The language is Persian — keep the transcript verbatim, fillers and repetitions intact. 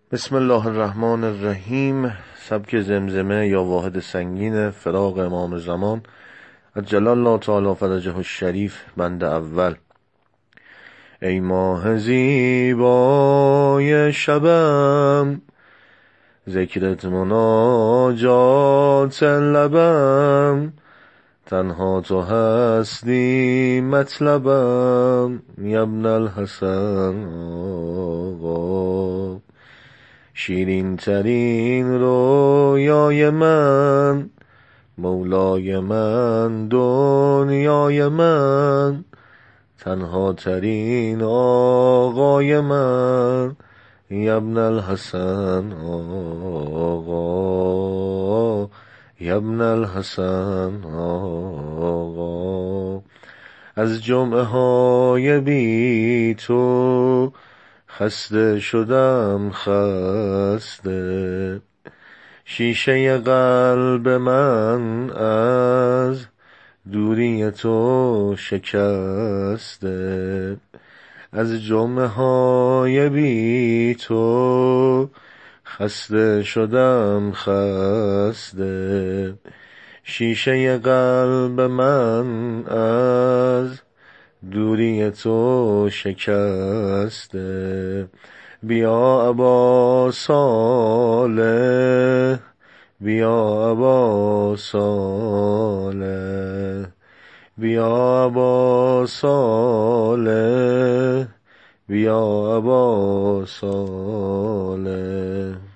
بسم الله الرحمن الرحیم. سبک زمزمه یا واحد سنگین فراق امام زمان عجل الله تعالی فرجه الشریف. بند اول. ای ماه زیبای شبم، ذکرت مناجات لبم، تنها تو هستی مطلبم، یبن الحسن آقا. شیرین ترین رویای من، مولای من دنیای من، تنها ترین آقای من، یبن الحسن آقا، یبن الحسن آقا. از جمعه های بی تو خسته شدم خسته، شیشه قلب من از دوری تو شکسته. از جمعه های بی تو خسته شدم خسته، شیشه قلب من از دوری تو شکسته. بیا ابا صالح، بیا ابا صالح، بیا ابا صالح، بیا ابا صالح.